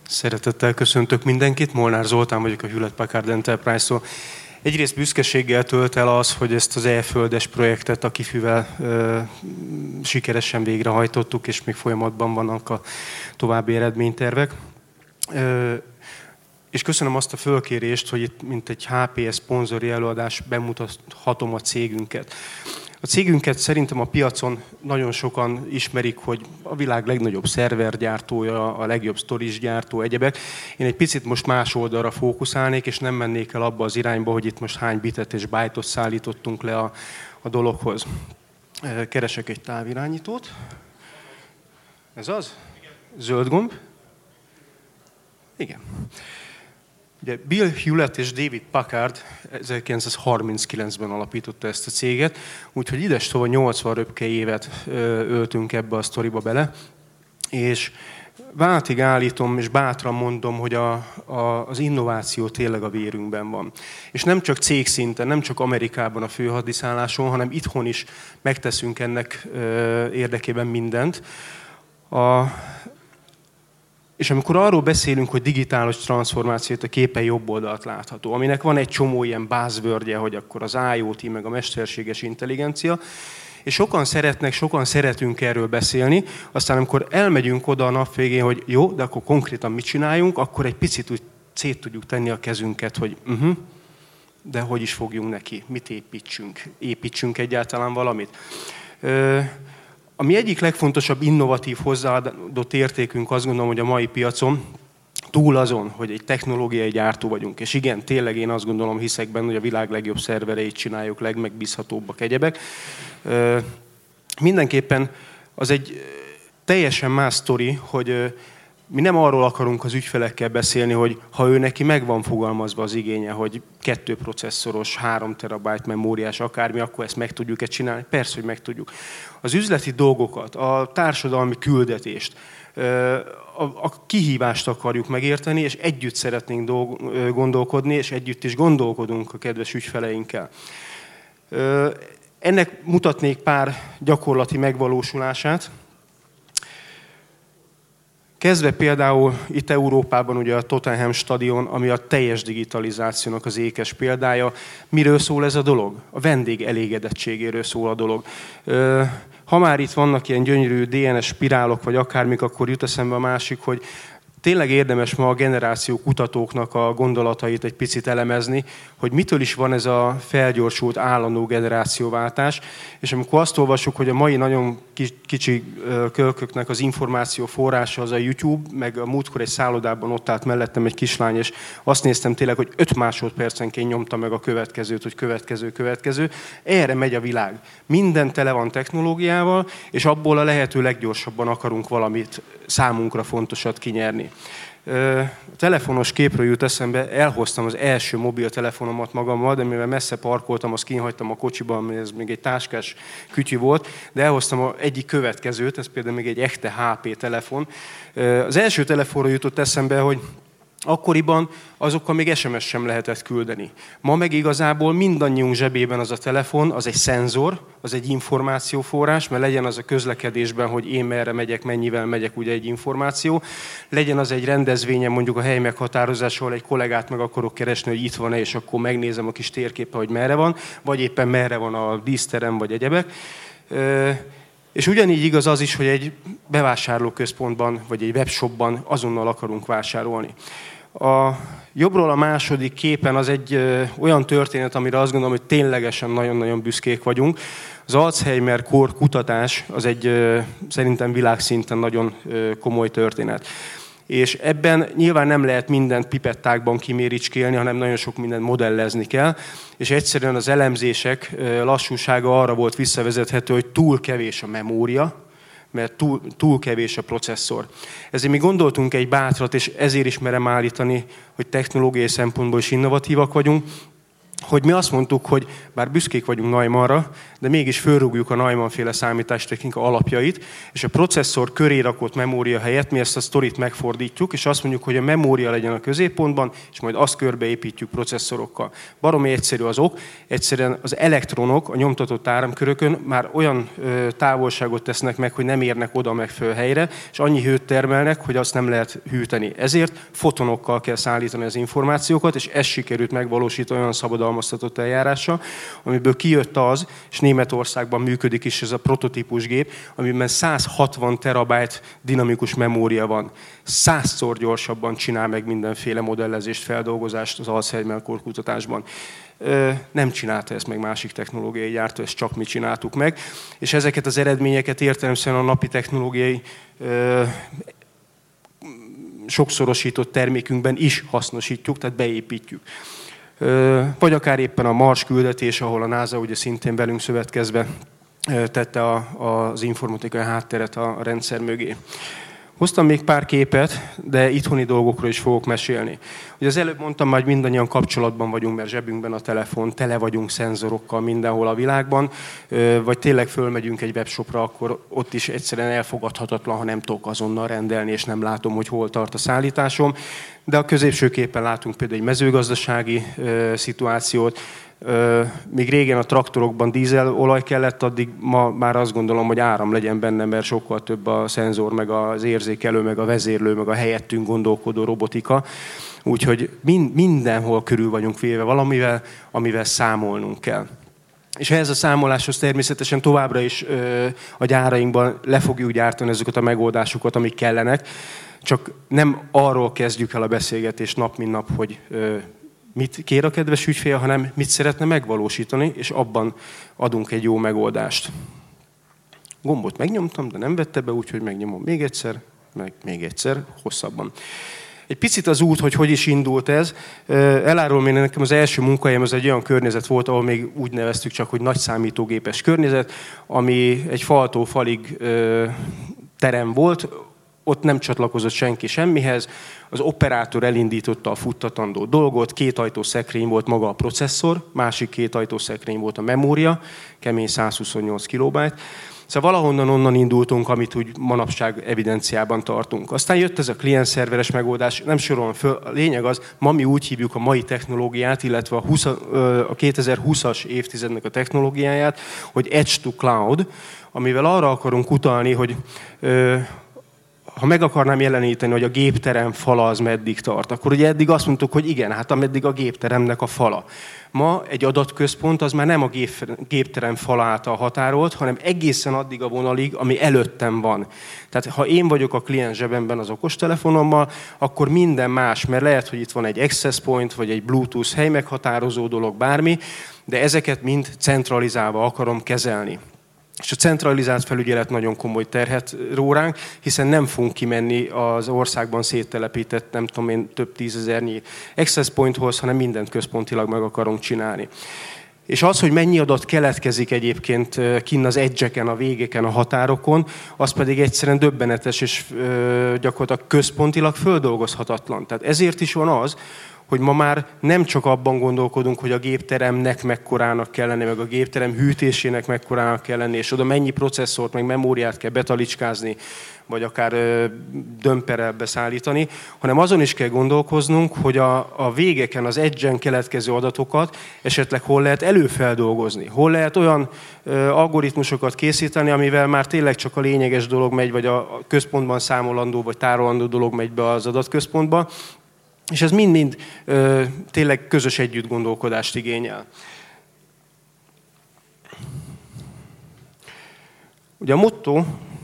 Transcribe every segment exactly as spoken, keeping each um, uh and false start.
Szeretettel köszöntök mindenkit, Molnár Zoltán vagyok a Hewlett Packard Enterprise-tól. Egyrészt büszkeséggel tölt el az, hogy ezt az e-földes projektet a Kifivel ö, sikeresen végrehajtottuk, és még folyamatban vannak a további eredménytervek. Ö, és köszönöm azt a fölkérést, hogy itt mint egy há pé es szponzori előadás bemutathatom a cégünket. A cégünket szerintem a piacon nagyon sokan ismerik, hogy a világ legnagyobb szervergyártója, a legjobb storage gyártó, egyebek. Én egy picit most más oldalra fókuszálnék, és nem mennék el abba az irányba, hogy itt most hány bitet és byte-ot szállítottunk le a, a dologhoz. Keresek egy távirányítót. Ez az? Zöld gomb? Igen. Ugye Bill Hewlett és David Packard ezerkilencszázharminckilencben alapította ezt a céget, úgyhogy idestova nyolcvan röpke évet öltünk ebbe a sztoriba bele, és váltig állítom és bátran mondom, hogy a, a, az innováció tényleg a vérünkben van. És nem csak cégszinten, nem csak Amerikában a főhadiszálláson, hanem itthon is megteszünk ennek érdekében mindent. A, És amikor arról beszélünk, hogy digitális transformációt, a képen jobb oldalt látható, aminek van egy csomó ilyen buzzwordje, hogy akkor az IoT, meg a mesterséges intelligencia, és sokan szeretnek, sokan szeretünk erről beszélni, aztán amikor elmegyünk oda a nap végén, hogy jó, de akkor konkrétan mit csináljunk, akkor egy picit úgy szét tudjuk tenni a kezünket, hogy uh-huh, de hogy is fogjunk neki, mit építsünk, építsünk egyáltalán valamit. Ö, A mi egyik legfontosabb innovatív hozzáadott értékünk, azt gondolom, hogy a mai piacon túl azon, hogy egy technológiai gyártó vagyunk. És igen, tényleg én azt gondolom, hiszek benne, hogy a világ legjobb szervereit csináljuk, legmegbízhatóbbak egyebek. Mindenképpen az egy teljesen más sztori, hogy mi nem arról akarunk az ügyfelekkel beszélni, hogy ha ő neki meg van fogalmazva az igénye, hogy kettő processzoros, három terabyte memóriás, akármi, akkor ezt meg tudjuk-e csinálni? Persze, hogy meg tudjuk. Az üzleti dolgokat, a társadalmi küldetést, a kihívást akarjuk megérteni, és együtt szeretnénk dolg- gondolkodni, és együtt is gondolkodunk a kedves ügyfeleinkkel. Ennek mutatnék pár gyakorlati megvalósulását. Kezdve például itt Európában ugye a Tottenham stadion, ami a teljes digitalizációnak az ékes példája. Miről szól ez a dolog? A vendég elégedettségéről szól a dolog. Ha már itt vannak ilyen gyönyörű dé en es spirálok, vagy akármik, akkor jut eszembe a másik, hogy tényleg érdemes ma a generáció kutatóknak a gondolatait egy picit elemezni, hogy mitől is van ez a felgyorsult állandó generációváltás, és amikor azt olvassuk, hogy a mai nagyon kicsi kölköknek az információ forrása az a YouTube, meg a múltkor egy szállodában ott állt mellettem egy kislány, és azt néztem tényleg, hogy öt másodpercenként nyomta meg a következőt, hogy következő, következő. Erre megy a világ. Minden tele van technológiával, és abból a lehető leggyorsabban akarunk valamit számunkra fontosat kinyerni. A telefonos képről jut eszembe, elhoztam az első mobiltelefonomat magammal, de mivel messze parkoltam, azt kihagytam a kocsiban, mert ez még egy táskás kütyű volt, de elhoztam az egyik következőt, ez például még egy echte há pé telefon. Az első telefonról jutott eszembe, hogy akkoriban azokkal még es em es sem lehetett küldeni. Ma meg igazából mindannyiunk zsebében az a telefon, az egy szenzor, az egy információforrás, mert legyen az a közlekedésben, hogy én merre megyek, mennyivel megyek, ugye egy információ. Legyen az egy rendezvényen, mondjuk a hely meghatározásról egy kollégát meg akarok keresni, hogy itt van-e, és akkor megnézem a kis térképen, hogy merre van, vagy éppen merre van a díszterem, vagy egyebek. És ugyanígy igaz az is, hogy egy bevásárlóközpontban, vagy egy webshopban azonnal akarunk vásárolni. A jobbról a második képen az egy ö, olyan történet, amire azt gondolom, hogy ténylegesen nagyon-nagyon büszkék vagyunk. Az Alzheimer-kór kutatás az egy ö, szerintem világszinten nagyon ö, komoly történet. És ebben nyilván nem lehet mindent pipettákban kiméricskélni, hanem nagyon sok mindent modellezni kell, és egyszerűen az elemzések lassúsága arra volt visszavezethető, hogy túl kevés a memória, mert túl, túl kevés a processzor. Ezért mi gondoltunk egy bátrat, és ezért is merem állítani, hogy technológiai szempontból is innovatívak vagyunk. hogy mi azt mondtuk, hogy bár büszkék vagyunk Neumannra, de mégis fölrúgjuk a Neumann-féle számítástechnika alapjait, és a processzor köré rakott memória helyett mi ezt a sztorit megfordítjuk, és azt mondjuk, hogy a memória legyen a középpontban, és majd azt körbeépítjük processzorokkal. Baromi egyszerű az ok, egyszerűen az elektronok a nyomtatott áramkörökön már olyan ö, távolságot tesznek meg, hogy nem érnek oda megfelelő helyre, és annyi hőt termelnek, hogy azt nem lehet hűteni. Ezért fotonokkal kell szállítani az információkat, és ezt sikerült megvalósítani olyan szabadalmaztatott eljárással, amiből kijött az, és Németországban működik is ez a prototípusgép, amiben száz hatvan terabájt dinamikus memória van. Százszor gyorsabban csinál meg mindenféle modellezést, feldolgozást az Alzheimer-kór kutatásban. Nem csinálta ezt meg másik technológiai gyártó, ezt csak mi csináltuk meg. És ezeket az eredményeket értelemszerűen a napi technológiai sokszorosított termékünkben is hasznosítjuk, tehát beépítjük. Vagy akár éppen a Mars küldetés, ahol a NASA ugye szintén velünk szövetkezve tette a, az informatikai hátteret a rendszer mögé. Hoztam még pár képet, de itthoni dolgokról is fogok mesélni. Ugye az előbb mondtam, hogy mindannyian kapcsolatban vagyunk, mert zsebünkben a telefon, tele vagyunk szenzorokkal mindenhol a világban, vagy tényleg fölmegyünk egy webshopra, akkor ott is egyszerűen elfogadhatatlan, ha nem tudok azonnal rendelni, és nem látom, hogy hol tart a szállításom. De a középső képen látunk például egy mezőgazdasági szituációt. Míg régen a traktorokban dízelolaj kellett, addig ma már azt gondolom, hogy áram legyen benne, mert sokkal több a szenzor, meg az érzékelő, meg a vezérlő, meg a helyettünk gondolkodó robotika. Úgyhogy mindenhol körül vagyunk véve valamivel, amivel számolnunk kell. És ehhez a számoláshoz természetesen továbbra is a gyárainkban le fogjuk gyártani ezeket a megoldásokat, amik kellenek. Csak nem arról kezdjük el a beszélgetést nap mint nap, hogy mit kér a kedves ügyfél, hanem mit szeretne megvalósítani, és abban adunk egy jó megoldást. Gombot megnyomtam, de nem vette be, úgyhogy megnyomom még egyszer, meg még egyszer, hosszabban. Egy picit az út, hogy hogy is indult ez. Elárulom, én nekem az első munkahelyem az egy olyan környezet volt, ahol még úgy neveztük csak, hogy nagy számítógépes környezet, ami egy faltól falig terem volt, ott nem csatlakozott senki semmihez, az operátor elindította a futtatandó dolgot, két ajtós szekrény volt maga a processzor, másik két ajtós szekrény volt a memória, kemény száz huszonnyolc kilobájt. Szóval valahonnan onnan indultunk, amit úgy manapság evidenciában tartunk. Aztán jött ez a kliens-szerveres megoldás, nem sorolom föl, a lényeg az, ma mi úgy hívjuk a mai technológiát, illetve a, húsz, a kétezer-húszas évtizednek a technológiáját, hogy Edge to Cloud, amivel arra akarunk utalni, hogy ha meg akarnám jeleníteni, hogy a gépterem fala az meddig tart, akkor ugye eddig azt mondtuk, hogy igen, hát ameddig a gépteremnek a fala. Ma egy adatközpont az már nem a gép, gépterem fala által határolt, hanem egészen addig a vonalig, ami előttem van. Tehát ha én vagyok a kliens zsebemben az okostelefonommal, akkor minden más, mert lehet, hogy itt van egy access point, vagy egy Bluetooth helymeghatározó dolog, bármi, de ezeket mind centralizálva akarom kezelni. És a centralizált felügyelet nagyon komoly terhet ró ránk, hiszen nem fogunk kimenni az országban széttelepített, nem tudom én, több tízezernyi access pointhoz, hanem mindent központilag meg akarunk csinálni. És az, hogy mennyi adat keletkezik egyébként kinn az edge-eken, a végeken, a határokon, az pedig egyszerűen döbbenetes és gyakorlatilag központilag földolgozhatatlan. Tehát ezért is van az, hogy ma már nem csak abban gondolkodunk, hogy a gépteremnek mekkorának kell lenni, meg a gépterem hűtésének mekkorának kell lenni, és oda mennyi processzort, meg memóriát kell betalicskázni, vagy akár dömperrel beszállítani, hanem azon is kell gondolkoznunk, hogy a, a végeken, az edge-en keletkező adatokat esetleg hol lehet előfeldolgozni, hol lehet olyan ö, algoritmusokat készíteni, amivel már tényleg csak a lényeges dolog megy, vagy a központban számolandó, vagy tárolandó dolog megy be az adatközpontba, és ez mind-mind ö, tényleg közös együttgondolkodást igényel. Ugye a motto,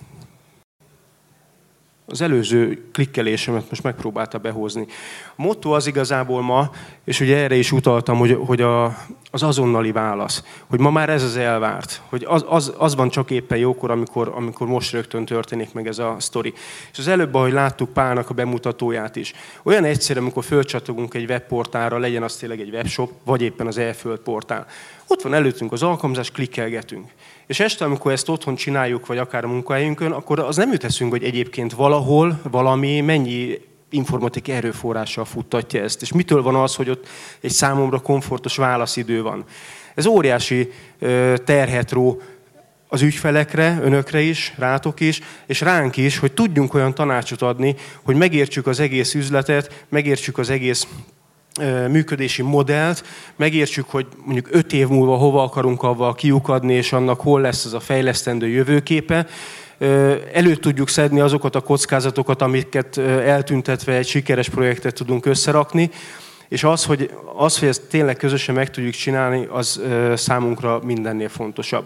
az előző klikkelésemet most megpróbálta behozni. A motto az igazából ma, és ugye erre is utaltam, hogy, hogy a, az azonnali válasz. Hogy ma már ez az elvárt. Hogy az, az, az van csak éppen jókor, amikor, amikor most rögtön történik meg ez a sztori. És az előbb, ahogy láttuk Pálnak a bemutatóját is. Olyan egyszerű, amikor fölcsatogunk egy webportálra, legyen az tényleg egy webshop, vagy éppen az e-föld portál. Ott van előttünk az alkalmazás, klikkelgetünk. És este, amikor ezt otthon csináljuk, vagy akár a munkahelyünkön, akkor az nem jut eszünkbe, hogy egyébként valahol valami mennyi informatikai erőforrással futtatja ezt. És mitől van az, hogy ott egy számomra komfortos válaszidő van? Ez óriási terhet ró az ügyfelekre, önökre is, rátok is, és ránk is, hogy tudjunk olyan tanácsot adni, hogy megértsük az egész üzletet, megértsük az egész működési modellt, megértsük, hogy mondjuk öt év múlva hova akarunk avval kiukadni, és annak hol lesz az a fejlesztendő jövőképe. Elő tudjuk szedni azokat a kockázatokat, amiket eltüntetve egy sikeres projektet tudunk összerakni, és az, hogy, az, hogy ezt tényleg közösen meg tudjuk csinálni, az számunkra mindennél fontosabb.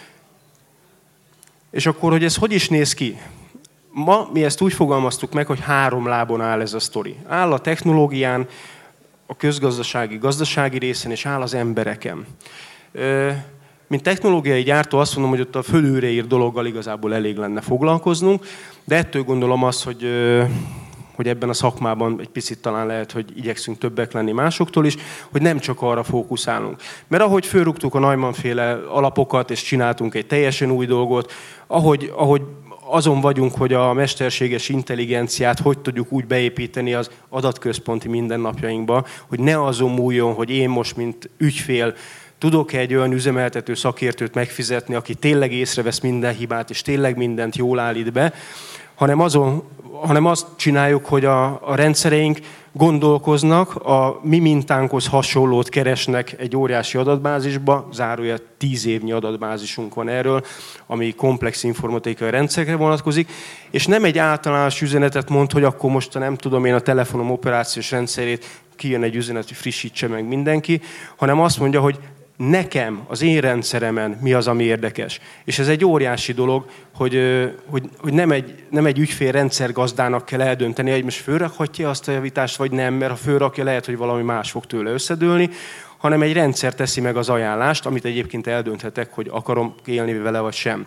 És akkor, hogy ez hogy is néz ki? Ma mi ezt úgy fogalmaztuk meg, hogy három lábon áll ez a sztori. Áll a technológián, a közgazdasági, gazdasági részen, és áll az embereken. Mint technológiai gyártó azt mondom, hogy ott a fölülre írt dologgal igazából elég lenne foglalkoznunk, de ettől gondolom azt, hogy, hogy ebben a szakmában egy picit talán lehet, hogy igyekszünk többek lenni másoktól is, hogy nem csak arra fókuszálunk. Mert ahogy fölrúgtuk a Neumann-féle alapokat, és csináltunk egy teljesen új dolgot, ahogy, ahogy azon vagyunk, hogy a mesterséges intelligenciát hogy tudjuk úgy beépíteni az adatközponti mindennapjainkba, hogy ne azon múljon, hogy én most, mint ügyfél, tudok-e egy olyan üzemeltető szakértőt megfizetni, aki tényleg észrevesz minden hibát, és tényleg mindent jól állít be, hanem, azon, hanem azt csináljuk, hogy a, a rendszereink gondolkoznak, a mi mintánkhoz hasonlót keresnek egy óriási adatbázisba, zárójel tíz évnyi adatbázisunk van erről, ami komplex informatikai rendszerekre vonatkozik, és nem egy általános üzenetet mond, hogy akkor most nem tudom én a telefonom operációs rendszerét, kijön egy üzenet, hogy frissítse meg mindenki, hanem azt mondja, hogy nekem, az én rendszeremen mi az, ami érdekes. És ez egy óriási dolog, hogy, hogy, hogy nem, egy, nem egy ügyfél rendszergazdának kell eldönteni, hogy most fölrakhatja azt a javítást, vagy nem, mert ha fölrakja, lehet, hogy valami más fog tőle összedőlni, hanem egy rendszer teszi meg az ajánlást, amit egyébként eldönthetek, hogy akarom élni vele, vagy sem.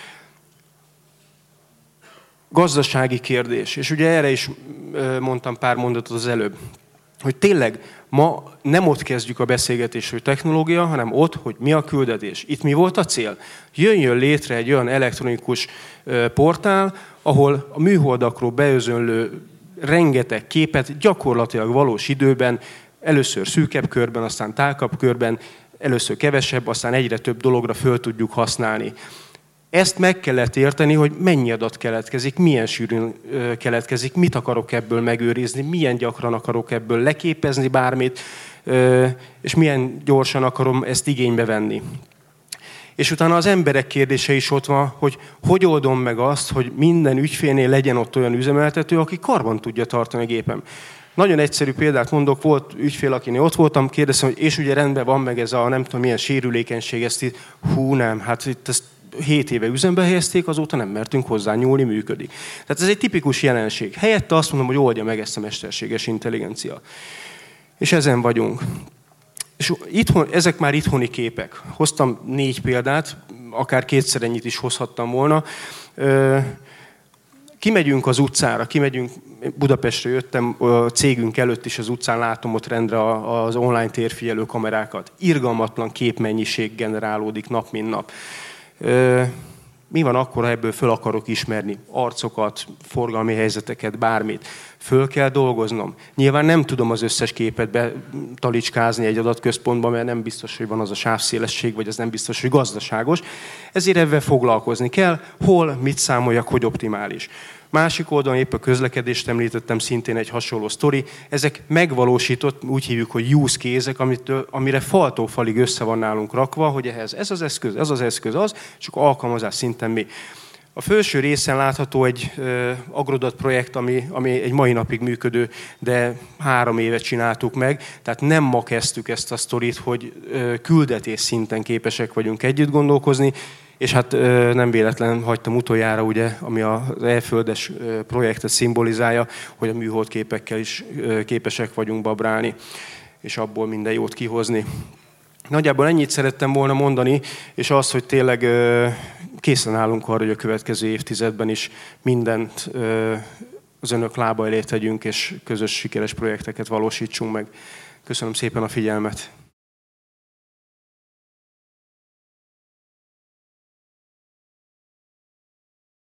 Gazdasági kérdés, és ugye erre is mondtam pár mondatot az előbb, hogy tényleg ma nem ott kezdjük a beszélgetést, hogy technológia, hanem ott, hogy mi a küldetés. Itt mi volt a cél? Jöjjön létre egy olyan elektronikus portál, ahol a műholdakról beözönlő rengeteg képet gyakorlatilag valós időben, először szűkebb körben, aztán tágabb körben, először kevesebb, aztán egyre több dologra föl tudjuk használni. Ezt meg kellett érteni, hogy mennyi adat keletkezik, milyen sűrűn keletkezik, mit akarok ebből megőrizni, milyen gyakran akarok ebből leképezni bármit, és milyen gyorsan akarom ezt igénybe venni. És utána az emberek kérdése is ott van, hogy hogy oldom meg azt, hogy minden ügyfélnél legyen ott olyan üzemeltető, aki karban tudja tartani a gépem. Nagyon egyszerű példát mondok, volt ügyfél, akinél ott voltam, kérdeztem, hogy és ugye rendben van meg ez a nem tudom milyen sérülékenység, ezt itt, hú nem, hát itt ezt hét éve üzembe helyezték, azóta nem mertünk hozzá nyúlni, működik. Tehát ez egy tipikus jelenség. Helyette azt mondom, hogy oldja meg ezt a mesterséges intelligencia. És ezen vagyunk. És itthon, ezek már itthoni képek. Hoztam négy példát, akár kétszer ennyit is hozhattam volna. Kimegyünk az utcára, kimegyünk, Budapestre jöttem, a cégünk előtt is az utcán látom ott rendre az online térfigyelő kamerákat. Irgalmatlan képmennyiség generálódik nap, mint nap. Mi van akkor, ha ebből föl akarok ismerni arcokat, forgalmi helyzeteket, bármit? Föl kell dolgoznom. Nyilván nem tudom az összes képet betalicskázni egy adatközpontba, mert nem biztos, hogy van az a sávszélesség, vagy az nem biztos, hogy gazdaságos. Ezért ebben foglalkozni kell, hol, mit számoljak, hogy optimális. Másik oldalon épp a közlekedést említettem, szintén egy hasonló sztori. Ezek megvalósított, úgy hívjuk, hogy use case-ek, amitől, amire faltól falig össze van nálunk rakva, hogy ehhez ez az eszköz, ez az eszköz az, csak alkalmazás szinten mi. A felső részen látható egy uh, Agrodat projekt, ami, ami egy mai napig működő, de három évet csináltuk meg. Tehát nem ma kezdtük ezt a sztorit, hogy uh, küldetés szinten képesek vagyunk együtt gondolkozni, és hát uh, nem véletlen hagytam utoljára, ugye, ami az elföldes uh, projektet szimbolizálja, hogy a műholdképekkel is uh, képesek vagyunk babrálni, és abból minden jót kihozni. Nagyjából ennyit szerettem volna mondani, és az, hogy tényleg készen állunk arra, hogy a következő évtizedben is mindent az önök lába elé tegyünk, és közös sikeres projekteket valósítsunk meg. Köszönöm szépen a figyelmet!